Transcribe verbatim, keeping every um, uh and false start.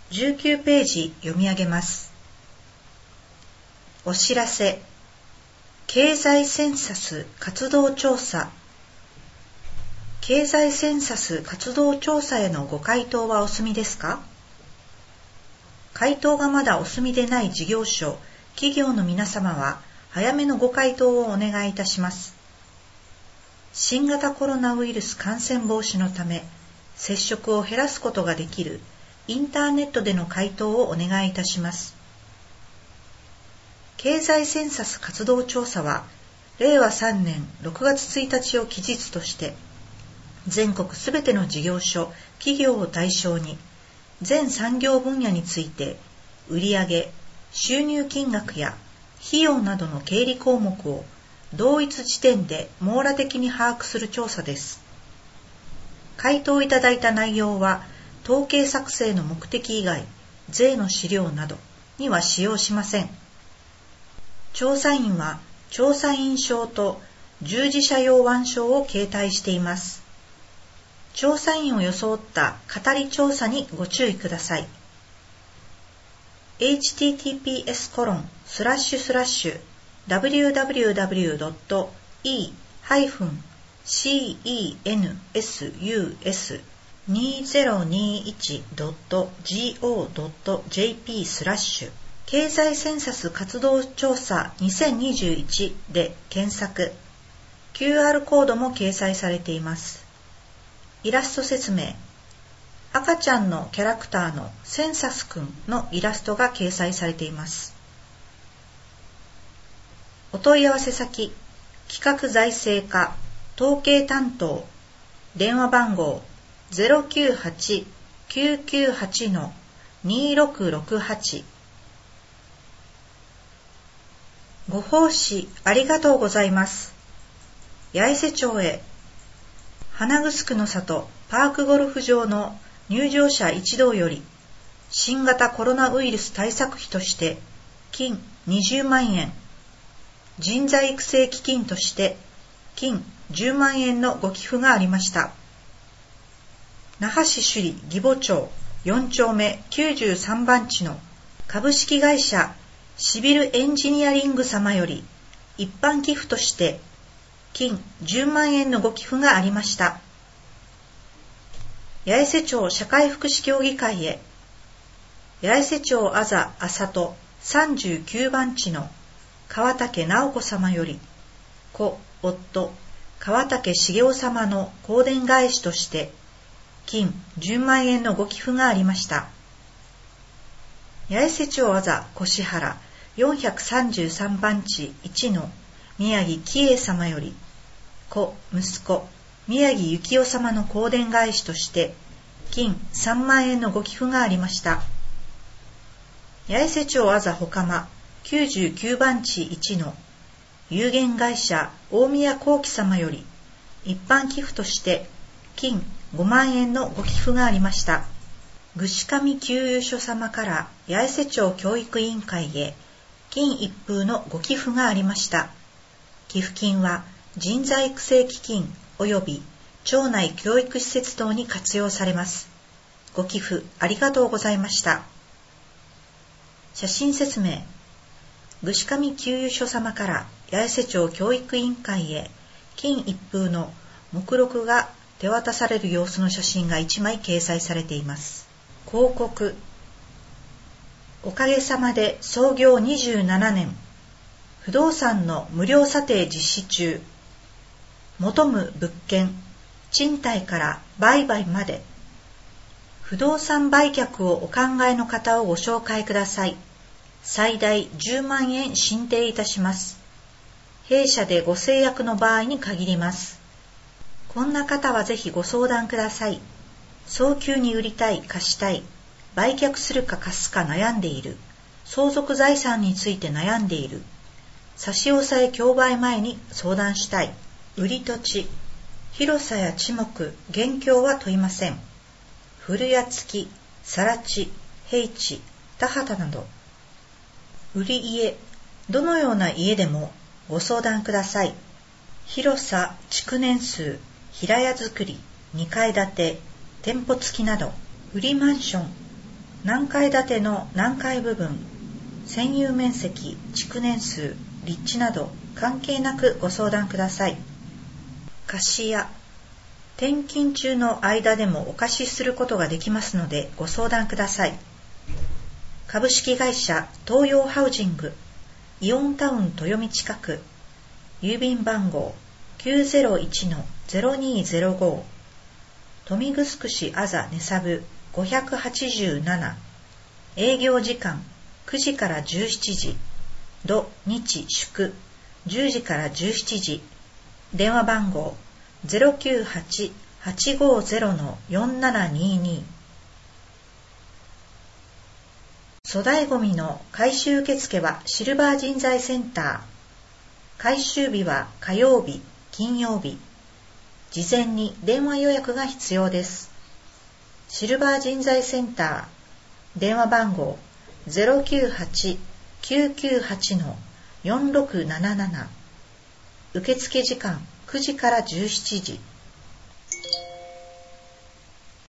じゅうきゅうページ読み上げます。お知らせ。経済センサス活動調査。経済センサス活動調査へのご回答はお済みですか？回答がまだお済みでない事業所、企業の皆様は早めのご回答をお願いいたします。新型コロナウイルス感染防止のため、接触を減らすことができるインターネットでの回答をお願いいたします。経済センサス活動調査は、れいわさんねんろくがつついたちを期日として、全国すべての事業所、企業を対象に、全産業分野について、売上、収入金額や費用などの経理項目を同一時点で網羅的に把握する調査です。回答いただいた内容は、統計作成の目的以外、税の資料などには使用しません。調査員は、調査員証と従事者用腕章を携帯しています。調査員を装った語り調査にご注意ください。エイチティーティーピーエスコロンスラッシュスラッシュダブリューダブリューダブリュードットイーハイフンシーイーエヌエスユーエスにせんにじゅういちドットゴードットジェーピー スラッシュ経済センサス活動調査にせんにじゅういちで検索。キューアール コードも掲載されています。イラスト説明。赤ちゃんのキャラクターのセンサスくんのイラストが掲載されています。お問い合わせ先、企画財政課、統計担当、電話番号 ゼロきゅうはち きゅうきゅうはち にろくろくはち。ご奉仕ありがとうございます。八重瀬町へ。花城の里パークゴルフ場の入場者一同より、新型コロナウイルス対策費として、金にじゅうまんえん、人材育成基金として、金じゅうまんえんのご寄付がありました。那覇市首里義母町よんちょうめきゅうじゅうさんばん地の株式会社シビルエンジニアリング様より、一般寄付として、金じゅうまんえんのご寄付がありました。八重瀬町社会福祉協議会へ。八重瀬町あざあさとさんじゅうきゅうばん地の川竹直子様より、子、夫、川竹茂雄様の香典返しとして、金じゅうまんえんのご寄付がありました。八重瀬町あざ越原よんひゃくさんじゅうさんばん地いちの宮城喜栄様より、子、息子、宮城幸雄様の香典返しとして、金さんまんえんのご寄付がありました。八重瀬町あざほかまきゅうじゅうきゅうばん地いちの有限会社大宮幸喜様より、一般寄付として、金ごまんえんのご寄付がありました。ぐしかみ給油所様から八重瀬町教育委員会へ、金一封のご寄付がありました。寄付金は人材育成基金及び町内教育施設等に活用されます。ご寄付ありがとうございました。写真説明。ぐしかみ給油所様から八重瀬町教育委員会へ金一封の目録が手渡される様子の写真がいちまい掲載されています。広告。おかげさまで創業にじゅうななねん。不動産の無料査定実施中。求む物件、賃貸から売買まで。不動産売却をお考えの方をご紹介ください。最大じゅうまんえん進呈いたします。弊社でご制約の場合に限ります。こんな方はぜひご相談ください。早急に売りたい、貸したい、売却するか貸すか悩んでいる、相続財産について悩んでいる、差し押さえ競売前に相談したい、売り土地、広さや地目、現況は問いません。古屋付き、更地、平地、田畑など。売り家、どのような家でもご相談ください。広さ、築年数、平屋造り、にかい建て、店舗付きなど。売りマンション、 何階建ての何階部分、占有面積、築年数、立地など関係なくご相談ください。貸し屋、転勤中の間でもお貸しすることができますのでご相談ください。株式会社東洋ハウジング、イオンタウン豊見近く、郵便番号 きゅうゼロいちのゼロにゼロご、豊見城市あざ根サブごひゃくはちじゅうなな、営業時間くじからじゅうしちじ、土日祝じゅうじからじゅうしちじ、電話番号 ゼロきゅうはち はちごゼロ よんななにに。粗大ごみの回収受付はシルバー人材センター。回収日は火曜日、金曜日。事前に電話予約が必要です。シルバー人材センター。電話番号 ゼロきゅうはち きゅうきゅうはち よんろくななな。受付時間くじからじゅうしちじ。